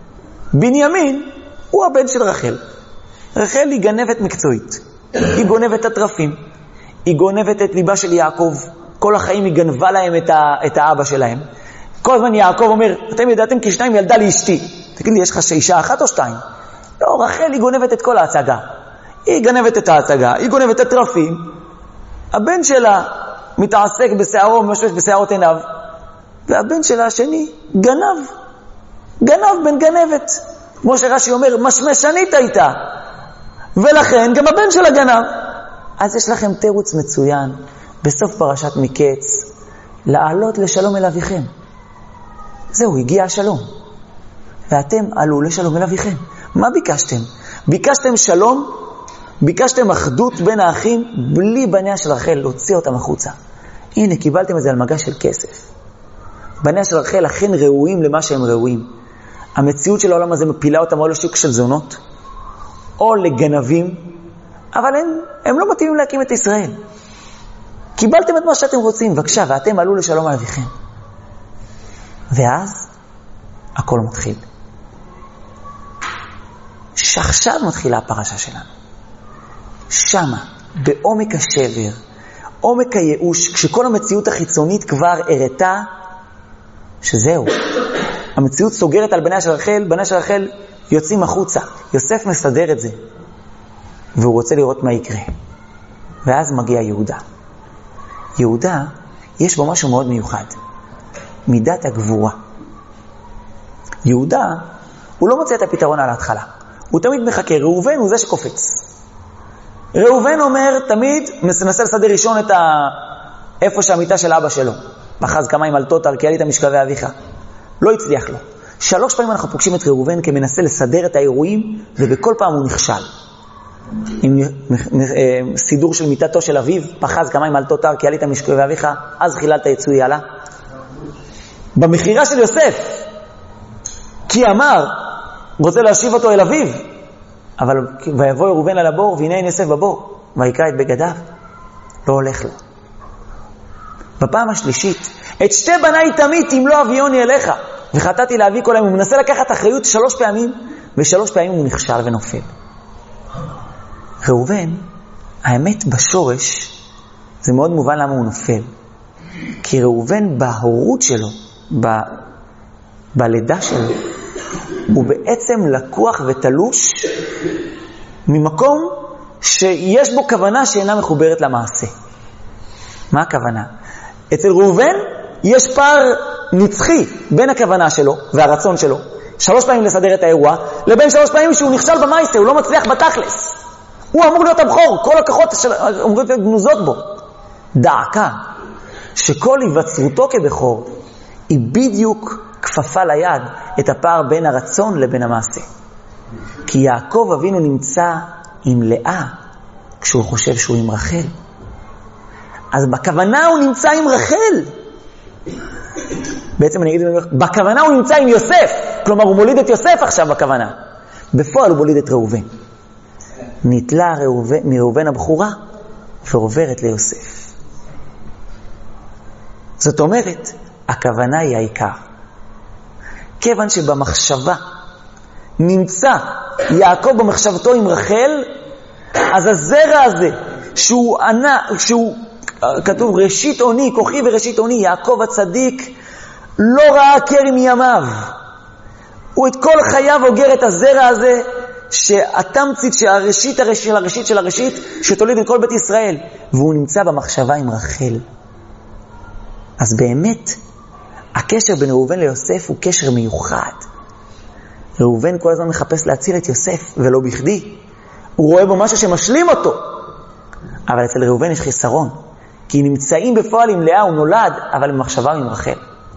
בנימין הוא הבן של רחל. רחל היא גנבת מקצועית, היא גונבת את הטרפים, היא גונבת את ליבה של יעקב. כל החיים היא גנבה להם את, ה, את האבא שלהם. כל הזמן יעקב אומר, אתם ידעתם כי שניים ילדה לאשתי. תגיד לי, יש לך אישה אחת או שתיים? לא, רחל היא גונבת את כל ההצגה. היא גנבת את ההצגה, היא גונבת את הטרפים. הבן שלה מתעסק בשערו, משמש בשערות עיניו. והבן שלה השני גנב. גנב בן גנבת. כמו שרש"י אומר, משמשנית הייתה. ולכן גם הבן שלה גנב. אז יש לכם תירוץ מצוין, בסוף פרשת מקץ, לעלות לשלום אל אביכם. זהו, הגיע השלום. ואתם עלו לשלום אל אביכם. מה ביקשתם? ביקשתם שלום? ביקשתם אחדות בין האחים בלי בניה של רחל, להוציא אותם החוצה. הנה, קיבלתם את זה על מגש של כסף. בניה של רחל אכן ראויים למה שהם ראויים. המציאות של העולם הזה מפילה אותם או לשוק של זונות, או לגנבים, אבל הם, הם לא מתאימים להקים את ישראל. קיבלתם את מה שאתם רוצים, בבקשה, ואתם עלו לשלום על אביכם. ואז הכל מתחיל. שעכשיו מתחילה הפרשה שלנו. שמה, בעומק השבר, עומק הייאוש, כשכל המציאות החיצונית כבר הראתה שזהו. המציאות סוגרת על בניה של רחל, בניה של רחל יוצאים החוצה. יוסף מסדר את זה. והוא רוצה לראות מה יקרה. ואז מגיע יהודה. יהודה, יש בו משהו מאוד מיוחד. מידת הגבורה. יהודה, הוא לא מוצא את הפתרון על ההתחלה. הוא תמיד מחכה, ראובן הוא זה שקופץ. ראובן אומר, תמיד מנסה לסדר ראשון את ה... איפה שהמיטה של אבא שלו. מחז כמים על תותר, כי עלית משכבי אביך. לא הצליח לו. שלוש פעמים אנחנו פוגשים את ראובן כמנסה לסדר את האירועים, ובכל פעם הוא נכשל. עם סידור של מיטתו של אביו, פחז כמים על תותר, כי עלית משכבי אביך, אז חיללת יצואי עלה. במחירה של יוסף, כי אמר, רוצה להשיב אותו אל אביו, אבל ויבוא ראובן על הבור, והנה אין יוסף בבור, ויקרא את בגדיו. לא הולך לו. בפעם השלישית, את שתי בניי תמית אם לא אביוני אליך, וחטאתי להביא כל היום. הוא מנסה לקחת אחריות שלוש פעמים, ושלוש פעמים הוא נכשל ונופל. ראובן, האמת בשורש, זה מאוד מובן למה הוא נופל. כי ראובן בהורות שלו, ב... בלידה שלו, הוא בעצם לקוח ותלוש ממקום שיש בו כוונה שאינה מחוברת למעשה. מה הכוונה? אצל ראובן יש פער נצחי בין הכוונה שלו והרצון שלו, שלוש פעמים לסדר את האירוע, לבין שלוש פעמים שהוא נכשל במייסה, הוא לא מצליח בתכלס. הוא אמור להיות הבחור, כל הכוחות אמורות להיות גנוזות בו. דעקה שכל היווצרותו כבחור היא בדיוק כפפה ליד את הפער בין הרצון לבין המעשה. כי יעקב אבינו נמצא עם לאה כשהוא חושב שהוא עם רחל. אז בכוונה הוא נמצא עם רחל. בעצם אני אגיד, בכוונה הוא נמצא עם יוסף. כלומר, הוא מוליד את יוסף עכשיו בכוונה. בפועל הוא מוליד את ראובן. נטלה מראובן הבחורה ועוברת ליוסף. זאת אומרת, הכוונה היא העיקר. כיוון שבמחשבה נמצא יעקב במחשבתו עם רחל, אז הזרע הזה, שהוא ענה, שהוא כתוב ראשית עוני, כוחי וראשית עוני, יעקב הצדיק לא ראה קר מימיו. הוא את כל חייו אוגר את הזרע הזה, שהתמצית של הראשית של הראשית של הראשית, שתוליד את כל בית ישראל. והוא נמצא במחשבה עם רחל. אז באמת, הקשר בין ראובן ליוסף הוא קשר מיוחד. ראובן כל הזמן מחפש להציל את יוסף, ולא בכדי. הוא רואה בו משהו שמשלים אותו. אבל אצל ראובן יש חיסרון. כי נמצאים בפועל עם לאה, הוא נולד, אבל במחשבה עם רחל.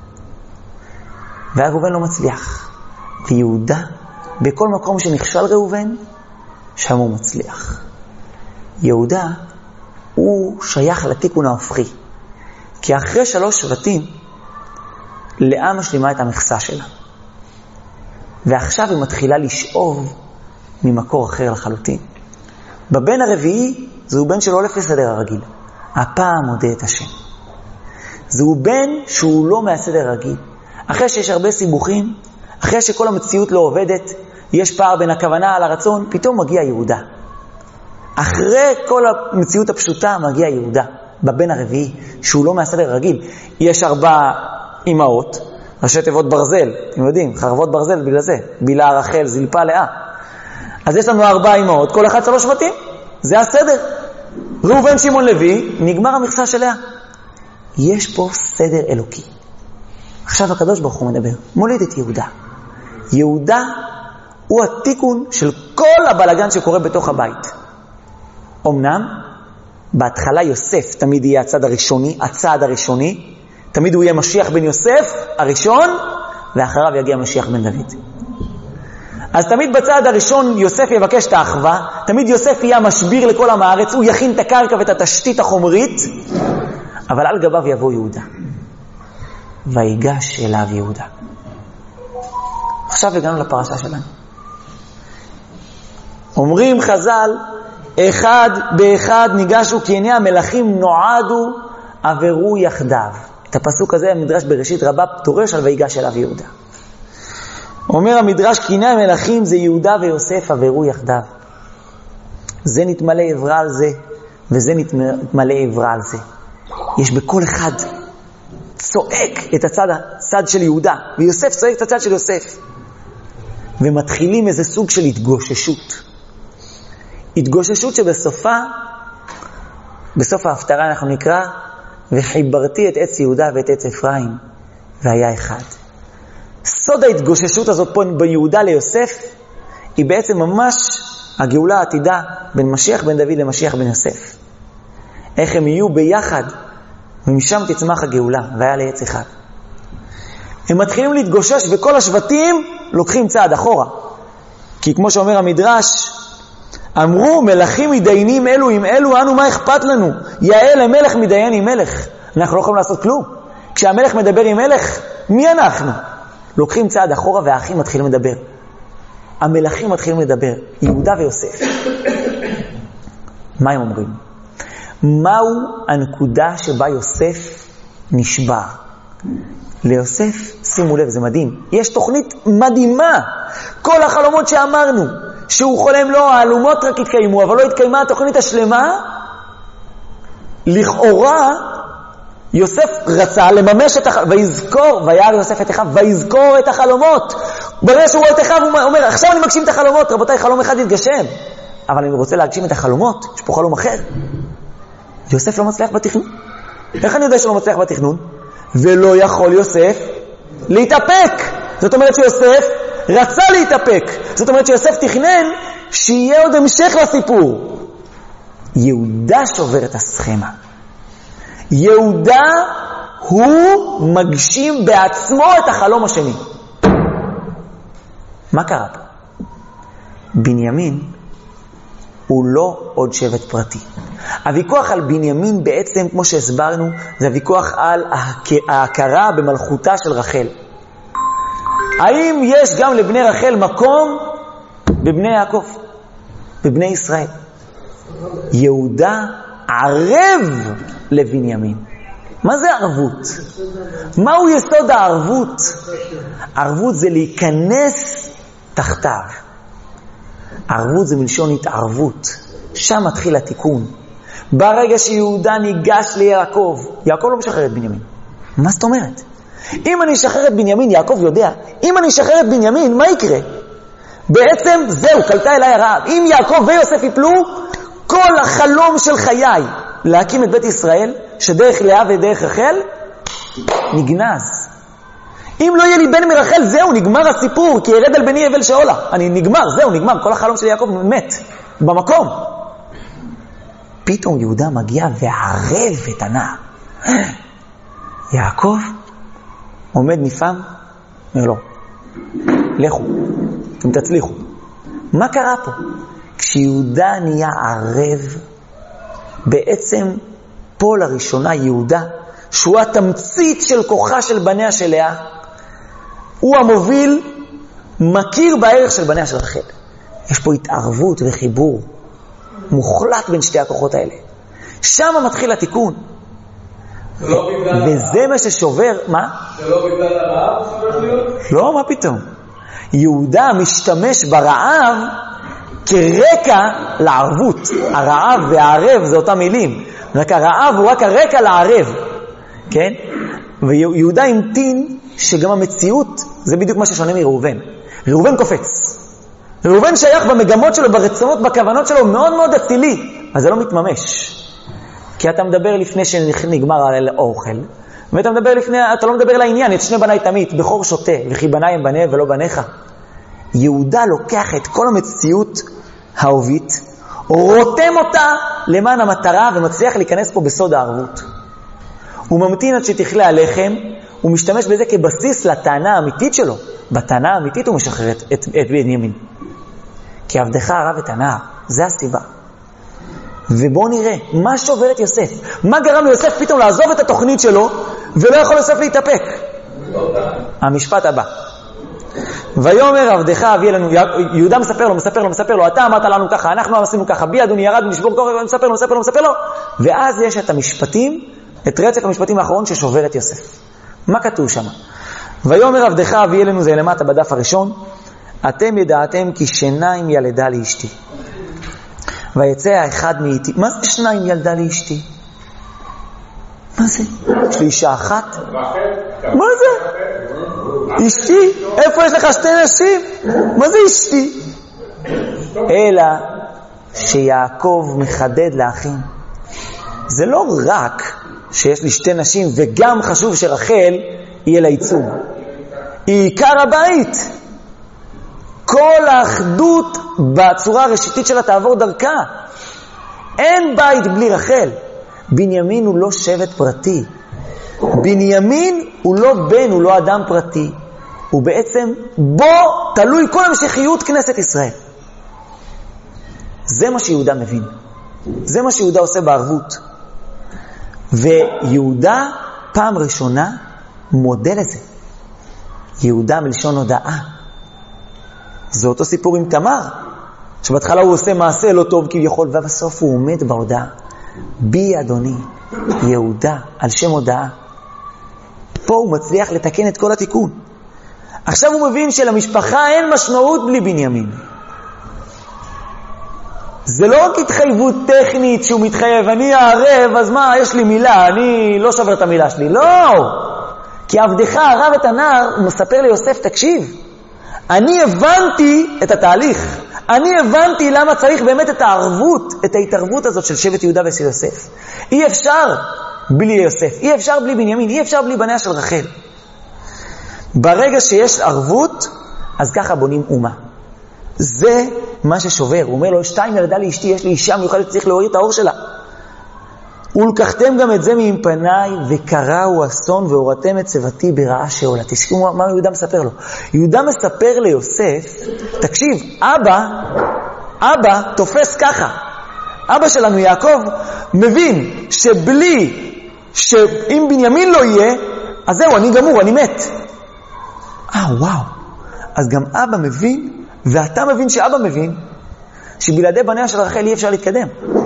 והראובן לא מצליח. ויהודה, בכל מקום שנכשל ראובן, שם הוא מצליח. יהודה, הוא שייך לתיקון ההופכי. כי אחרי שלוש שבטים, לאה משלימה את המכסה שלה. ועכשיו היא מתחילה לשאוב ממקור אחר לחלוטין. בבן הרביעי, זהו בן שלא לפי סדר הרגיל. הפעם מודה את השם. זהו בן שהוא לא מהסדר הרגיל. אחרי שיש הרבה סיבוכים, אחרי שכל המציאות לא עובדת, יש פער בין הכוונה על הרצון, פתאום מגיע יהודה. אחרי כל המציאות הפשוטה מגיע יהודה, בבן הרביעי, שהוא לא מהסדר הרגיל. יש ארבע אמהות, ראשי תיבות ברזל, אתם יודעים, חרבות ברזל בגלל זה, בילה רחל, זלפה לאה. אז יש לנו ארבע אמהות, כל אחד שלוש שבטים, זה הסדר. ראובן שמעון לוי, נגמר המכסה של לאה. יש פה סדר אלוקי. עכשיו הקדוש ברוך הוא מדבר, מוליד את יהודה. יהודה הוא התיקון של כל הבלגן שקורה בתוך הבית. אמנם, בהתחלה יוסף תמיד יהיה הצד הראשוני, הצד הראשוני, תמיד הוא יהיה משיח בן יוסף הראשון, ואחריו יגיע משיח בן דוד. אז תמיד בצד הראשון יוסף יבקש את האחווה, תמיד יוסף יהיה משביר לכל המארץ, הוא יכין את הקרקע ואת התשתית החומרית, אבל על גביו יבוא יהודה. ויגש אליו יהודה. עכשיו הגענו לפרשה שלנו. אומרים חז"ל, אחד באחד ניגשו, כי עיני המלאכים נועדו עברו יחדיו. את הפסוק הזה המדרש בראשית רבה תורש על ויגש אליו יהודה. אומר המדרש, כי עיני המלאכים זה יהודה ויוסף עברו יחדיו. זה נתמלא עברה על זה, וזה נתמלא עברה על זה. יש בכל אחד צועק את הצד, הצד של יהודה, ויוסף צועק את הצד של יוסף. ומתחילים איזה סוג של התגוששות. התגוששות שבסופה, בסוף ההפטרה אנחנו נקרא, וחיברתי את עץ יהודה ואת עץ אפרים, והיה אחד. סוד ההתגוששות הזאת פה ביהודה ליוסף, היא בעצם ממש הגאולה העתידה בין משיח בן דוד למשיח בן יוסף. איך הם יהיו ביחד, ומשם תצמח הגאולה, והיה לעץ אחד. הם מתחילים להתגושש, וכל השבטים לוקחים צעד אחורה. כי כמו שאומר המדרש, אמרו מלכים מדיינים אלו עם אלו, אנו מה אכפת לנו? יעל המלך מדיין עם מלך. אנחנו לא יכולים לעשות כלום. כשהמלך מדבר עם מלך, מי אנחנו? לוקחים צעד אחורה והאחים מתחילים לדבר. המלכים מתחילים לדבר, יהודה ויוסף. מה הם אומרים? מהו הנקודה שבה יוסף נשבר? ליוסף, שימו לב, זה מדהים. יש תוכנית מדהימה. כל החלומות שאמרנו, שהוא חולם לו, העלומות רק התקיימו, אבל לא התקיימה התוכנית השלמה. לכאורה, יוסף רצה לממש את החלומות, ויזכור, וירא יוסף את אחיו, ויזכור את החלומות. ברגע שהוא רואה את אחיו, הוא אומר, עכשיו אני מגשים את החלומות, רבותיי, חלום אחד יתגשם. אבל אני רוצה להגשים את החלומות, יש פה חלום אחר. יוסף לא מצליח בתכנון. איך אני יודע שלא מצליח בתכנון? ולא יכול יוסף להתאפק. זאת אומרת שיוסף רצה להתאפק. זאת אומרת שיוסף תכנן שיהיה עוד המשך לסיפור. יהודה שובר את הסכמה. יהודה הוא מגשים בעצמו את החלום השני. מה קרה פה? בנימין הוא לא עוד שבט פרטי. הוויכוח על בנימין בעצם, כמו שהסברנו, זה הוויכוח על ההכרה במלכותה של רחל. האם יש גם לבני רחל מקום בבני יעקב, בבני ישראל? יהודה ערב לבנימין. מה זה ערבות? מהו יסוד הערבות? ערבות זה להיכנס תחתיו. ערבות זה מלשון התערבות. שם מתחיל התיקון. ברגע שיהודה ניגש ליעקב, יעקב לא משחרר את בנימין. מה זאת אומרת? אם אני אשחרר את בנימין, יעקב יודע, אם אני אשחרר את בנימין, מה יקרה? בעצם זהו, קלטה אליי הרעב. אם יעקב ויוסף יפלו, כל החלום של חיי להקים את בית ישראל, שדרך לאה ודרך רחל, נגנז. אם לא יהיה לי בן מרחל, זהו, נגמר הסיפור, כי ירד על בני אבל שאולה. אני נגמר, זהו, נגמר, כל החלום של יעקב מת, במקום. פתאום יהודה מגיע וערב את הנער. יעקב עומד נפעם, אומר לו, לכו, אתם תצליחו. מה קרה פה? כשיהודה נהיה ערב, בעצם פה לראשונה יהודה, שהוא התמצית של כוחה של בניה של לאה, הוא המוביל, מכיר בערך של בניה של רחל. יש פה התערבות וחיבור מוחלט בין שתי הכוחות האלה. שם מתחיל התיקון. וזה מה ששובר, מה? זה לא בגלל הרעב ששובר להיות? לא, מה פתאום? יהודה משתמש ברעב כרקע לערבות. הרעב והערב זה אותם מילים. רק הרעב הוא רק הרקע לערב. כן? ויהודה המתין שגם המציאות זה בדיוק מה ששונה מראובן. ראובן קופץ. ראובן שייך במגמות שלו, ברצונות, בכוונות שלו, מאוד מאוד אצילי. אז זה לא מתממש. כי אתה מדבר לפני שנגמר על האוכל, ואתה מדבר לפני, אתה לא מדבר לעניין, את שני בני תמית, בחור שוטה, וכי בני הם בני ולא בניך. יהודה לוקח את כל המציאות האהובית, רותם אותה למען המטרה, ומצליח להיכנס פה בסוד הערבות. הוא ממתין עד שתכלה הלחם, הוא משתמש בזה כבסיס לטענה האמיתית שלו. בטענה האמיתית הוא משחרר את, את, את בנימין. כי עבדך הרב את הנער, זה הסיבה. ובואו נראה, מה שובר את יוסף? מה גרם ליוסף פתאום לעזוב את התוכנית שלו, ולא יכול יוסף להתאפק? המשפט הבא. ויאמר עבדך אביא לנו, יהודה מספר לו, מספר לו, מספר לו, אתה אמרת לנו ככה, אנחנו עשינו ככה, בי אדוני ירד ונשבור כוח, מספר לו, מספר לו, מספר לו, ואז יש את המשפטים, את רצף המשפטים האחרון ששובר את יוסף. מה כתוב שם? ויאמר עבדך אביא לנו, זה למטה בדף הראשון, אתם ידעתם כי שניים ילדה לאשתי. ויצא האחד מאיתי. מה זה שניים ילדה לאשתי? מה זה? יש לי אישה אחת? מה זה? אשתי? איפה יש לך שתי נשים? מה זה אשתי? אלא שיעקב מחדד לאחים. זה לא רק שיש לי שתי נשים וגם חשוב שרחל יהיה לה ייצוג. היא עיקר הבית. כל האחדות בצורה הראשיתית שלה תעבור דרכה. אין בית בלי רחל. בנימין הוא לא שבט פרטי. בנימין הוא לא בן, הוא לא אדם פרטי. הוא בעצם בו תלוי כל המשכיות כנסת ישראל. זה מה שיהודה מבין. זה מה שיהודה עושה בערבות. ויהודה פעם ראשונה מודה לזה. יהודה מלשון הודאה. זה אותו סיפור עם תמר, שבהתחלה הוא עושה מעשה לא טוב כביכול, ובסוף הוא עומד בהודאה. בי אדוני, יהודה, על שם הודאה. פה הוא מצליח לתקן את כל התיקון. עכשיו הוא מבין שלמשפחה אין משמעות בלי בנימין. זה לא רק התחייבות טכנית שהוא מתחייב, אני אערב, אז מה, יש לי מילה, אני לא שובר את המילה שלי. לא! כי עבדך ערב את הנער, הוא מספר ליוסף, תקשיב, אני הבנתי את התהליך. אני הבנתי למה צריך באמת את הערבות, את ההתערבות הזאת של שבט יהודה ושל יוסף. אי אפשר בלי יוסף, אי אפשר בלי בנימין, אי אפשר בלי בניה של רחל. ברגע שיש ערבות, אז ככה בונים אומה. זה מה ששובר. הוא אומר לו, שתיים ילדה לאשתי, יש לי אישה מיוחדת, צריך להוריד את האור שלה. ולקחתם גם את זה מפניי, וקראו אסון והורתם את צבתי ברעה שאולה. תשכחו מה יהודה מספר לו. יהודה מספר ליוסף, תקשיב, אבא, אבא תופס ככה. אבא שלנו יעקב מבין שבלי, שאם בנימין לא יהיה, אז זהו, אני גמור, אני מת. אה, וואו. אז גם אבא מבין, ואתה מבין שאבא מבין, שבלעדי בניה של רחל אי אפשר להתקדם.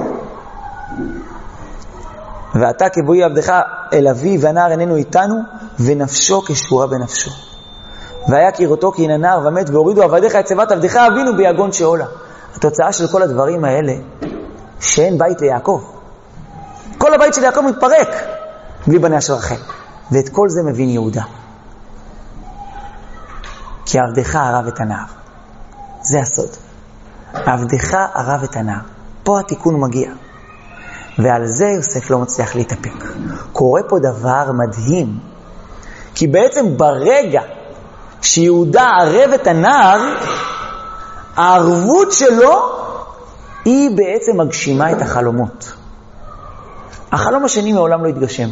ואתה כבואי עבדך אל אבי, והנער איננו איתנו, ונפשו כשורה בנפשו. והיה כראותו כי הנה נער ומת, והורידו עבדיך את צבת עבדך אבינו ביגון שאולה. התוצאה של כל הדברים האלה, שאין בית ליעקב. כל הבית של יעקב מתפרק, בלי בניה של רחל. ואת כל זה מבין יהודה. כי עבדך ערב את הנער. זה הסוד. עבדך ערב את הנער. פה התיקון מגיע. ועל זה יוסף לא מצליח להתאפק. קורה פה דבר מדהים. כי בעצם ברגע שיהודה ערב את הנער, הערבות שלו היא בעצם מגשימה את החלומות. החלום השני מעולם לא התגשם.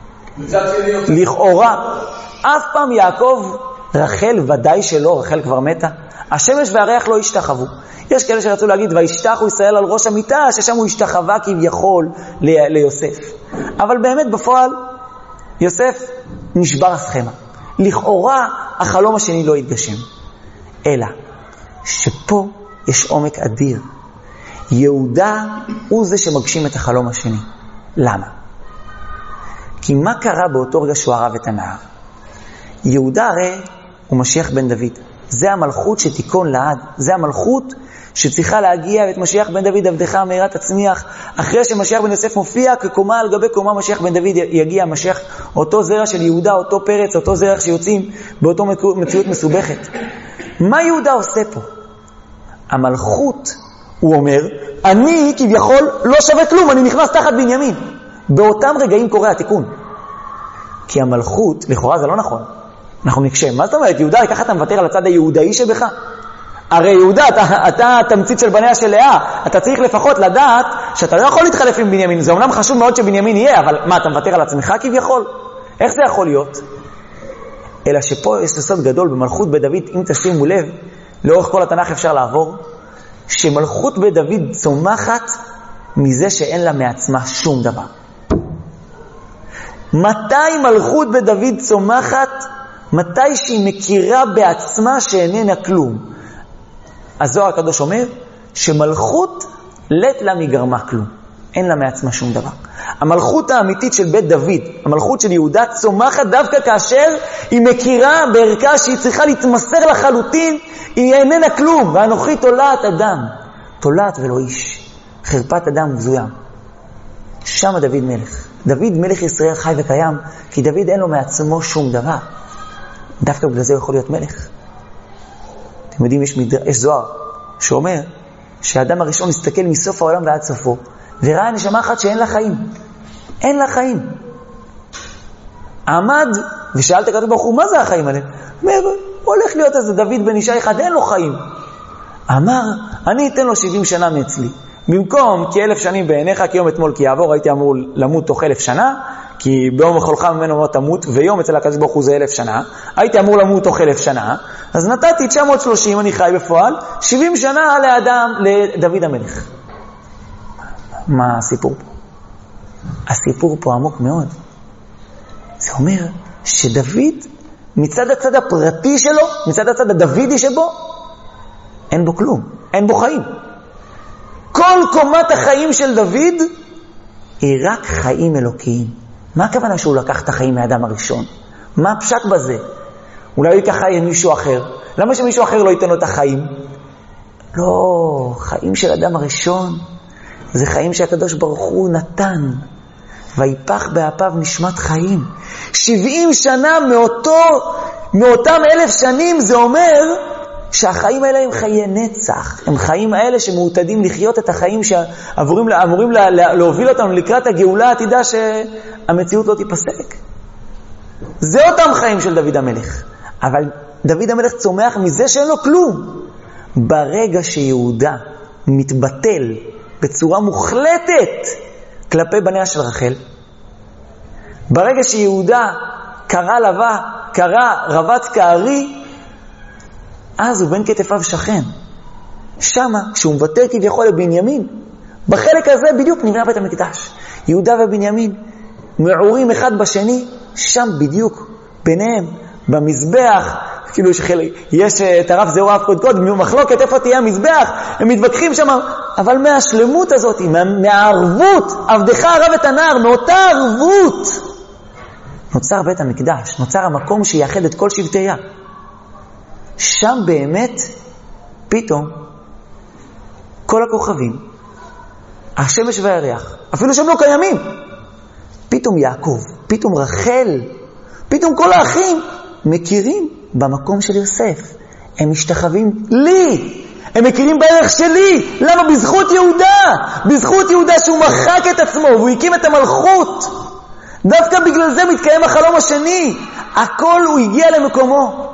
לכאורה, אף פעם יעקב, רחל ודאי שלא, רחל כבר מתה, השמש והריח לא השתחוו. יש כאלה שרצו להגיד, וישתחו ישראל על ראש המיטה, ששם הוא השתחווה כביכול ל- ליוסף. אבל באמת בפועל, יוסף נשבר הסכמה. לכאורה, החלום השני לא התגשם. אלא, שפה יש עומק אדיר. יהודה הוא זה שמגשים את החלום השני. למה? כי מה קרה באותו רגע שהוא ערב את הנער? יהודה הרי הוא משיח בן דוד. זה המלכות שתיקון לעד. זה המלכות שצריכה להגיע את משיח בן דוד, עבדך מהרה תצמיח. אחרי שמשיח בן יוסף מופיע, כקומה על גבי קומה משיח בן דוד יגיע. משיח, אותו זרע של יהודה, אותו פרץ, אותו זרע שיוצאים באותו מציאות מסובכת. מה יהודה עושה פה? המלכות, הוא אומר, אני כביכול לא שווה כלום, אני נכנס תחת בנימין. באותם רגעים קורה התיקון. כי המלכות, לכאורה זה לא נכון. אנחנו נקשם. מה זאת אומרת, יהודה, ככה אתה מוותר על הצד היהודאי שבך? הרי יהודה, אתה, אתה תמצית של בניה של לאה, אתה צריך לפחות לדעת שאתה לא יכול להתחלף עם בנימין. זה אומנם חשוב מאוד שבנימין יהיה, אבל מה, אתה מוותר על עצמך כביכול? איך זה יכול להיות? אלא שפה יש סוד גדול במלכות בדוד, אם תשימו לב, לאורך כל התנ"ך אפשר לעבור, שמלכות בדוד צומחת מזה שאין לה מעצמה שום דבר. מתי מלכות בדוד צומחת? מתי שהיא מכירה בעצמה שאיננה כלום. הזוהר הקדוש אומר שמלכות לית לה מגרמה כלום. אין לה מעצמה שום דבר. המלכות האמיתית של בית דוד, המלכות של יהודה, צומחת דווקא כאשר היא מכירה בערכה שהיא צריכה להתמסר לחלוטין, היא איננה כלום. ואנוכי תולעת אדם, תולעת ולא איש, חרפת אדם ובזויה. שם דוד מלך. דוד מלך ישראל חי וקיים, כי דוד אין לו מעצמו שום דבר. דווקא בגלל זה הוא יכול להיות מלך. אתם יודעים, יש, מדר... יש זוהר שאומר שהאדם הראשון מסתכל מסוף העולם ועד סופו, וראה נשמה אחת שאין לה חיים. אין לה חיים. עמד ושאלת כתוב ברוך הוא, מה זה החיים האלה? אומר, הולך להיות איזה דוד בן אישה אחד, אין לו חיים. אמר, אני אתן לו שבעים שנה מאצלי. במקום כי אלף שנים בעיניך, כי יום אתמול כי יעבור, הייתי אמור למות תוך אלף שנה, כי ביום אכולך ממנו לא תמות, ויום אצל הקדוש ברוך הוא זה אלף שנה, הייתי אמור למות תוך אלף שנה, אז נתתי תשע מאות ושלושים, אני חי בפועל, שבעים שנה לאדם, לדוד המלך. מה הסיפור פה? הסיפור פה עמוק מאוד. זה אומר שדוד, מצד הצד הפרטי שלו, מצד הצד הדוידי שבו, אין בו כלום, אין בו חיים. כל קומת החיים של דוד היא רק חיים אלוקיים. מה הכוונה שהוא לקח את החיים מהאדם הראשון? מה הפשט בזה? אולי הוא ייקח חיים מישהו אחר. למה שמישהו אחר לא ייתן לו את החיים? לא, חיים של אדם הראשון זה חיים שהקדוש ברוך הוא נתן. ויפח באפיו נשמת חיים. שבעים שנה מאותו, מאותם אלף שנים, זה אומר שהחיים האלה הם חיי נצח. הם חיים האלה שמעוטדים לחיות את החיים שאמורים אמורים לה, לה, להוביל אותם לקראת הגאולה העתידה שהמציאות לא תיפסק. זה אותם חיים של דוד המלך. אבל דוד המלך צומח מזה שאין לו כלום. ברגע שיהודה מתבטל בצורה מוחלטת כלפי בניה של רחל, ברגע שיהודה קרא לבה, קרא רבת כארי, אז הוא בין כתפיו שכן. שמה, כשהוא מבטל כביכול לבנימין, בחלק הזה בדיוק נברא בית המקדש. יהודה ובנימין מעורים אחד בשני, שם בדיוק, ביניהם, במזבח, כאילו יש את הרב זהור אף קודקוד, מחלוקת איפה תהיה המזבח, הם מתווכחים שם, אבל מהשלמות הזאת, מה, מהערבות, עבדך הרב את הנער, מאותה ערבות, נוצר בית המקדש, נוצר המקום שיחד את כל שבטיה. שם באמת, פתאום, כל הכוכבים, השמש והירח, אפילו שהם לא קיימים, פתאום יעקב, פתאום רחל, פתאום כל האחים מכירים במקום של יוסף. הם משתחווים לי, הם מכירים בערך שלי. למה? בזכות יהודה, בזכות יהודה שהוא מחק את עצמו והוא הקים את המלכות. דווקא בגלל זה מתקיים החלום השני, הכל הוא הגיע למקומו.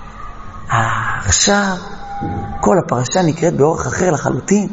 עכשיו כל הפרשה נקראת באורך אחר לחלוטין.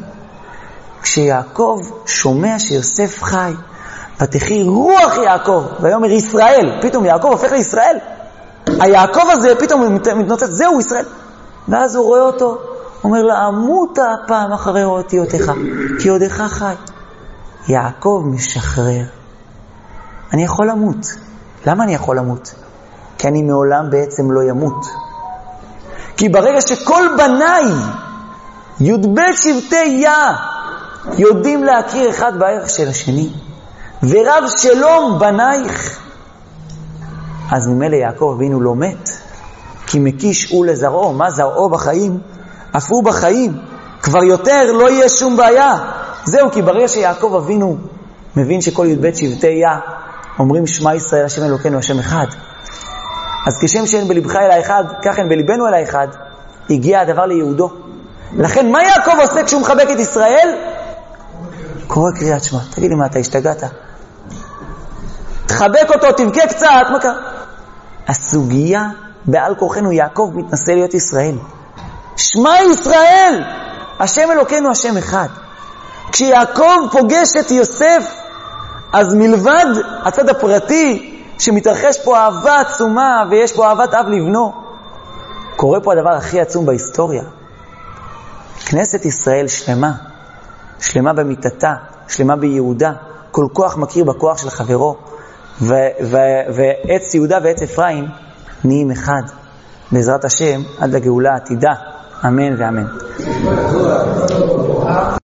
כשיעקב שומע שיוסף חי, ותחי רוח יעקב ויאמר ישראל, פתאום יעקב הופך לישראל. היעקב הזה פתאום מתנוצץ, זהו ישראל. ואז הוא רואה אותו, אומר לה, אמות הפעם אחרי אותיותיך, כי עודך חי. יעקב משחרר. אני יכול למות. למה אני יכול למות? כי אני מעולם בעצם לא ימות. כי ברגע שכל בניי, י"ב שבטי יה, יודעים להכיר אחד בערך של השני, ורב שלום בנייך, אז ממילא יעקב אבינו לא מת, כי מקיש הוא לזרעו. מה זרעו בחיים? אף הוא בחיים. כבר יותר לא יהיה שום בעיה. זהו, כי ברגע שיעקב אבינו מבין שכל י"ב שבטי יה אומרים שמע ישראל השם אלוקינו השם אחד, אז כשם שאין בלבך אלא אחד, כך אין בלבנו אלא אחד, הגיע הדבר ליהודו. לכן מה יעקב עושה כשהוא מחבק את ישראל? קורא קריאת שמע. תגיד לי, מה אתה השתגעת? תחבק אותו, תבכה קצת, מה קרה? הסוגיה בעל כוחנו, יעקב מתנסה להיות ישראל. שמע ישראל, השם אלוקינו השם אחד. כשיעקב פוגש את יוסף, אז מלבד הצד הפרטי, שמתרחש פה אהבה עצומה, ויש פה אהבת אב לבנו, קורה פה הדבר הכי עצום בהיסטוריה. כנסת ישראל שלמה, שלמה במיטתה, שלמה ביהודה, כל כוח מכיר בכוח של חברו, ועץ יהודה ועץ אפרים נהיים אחד, בעזרת השם עד לגאולה עתידה, אמן ואמן.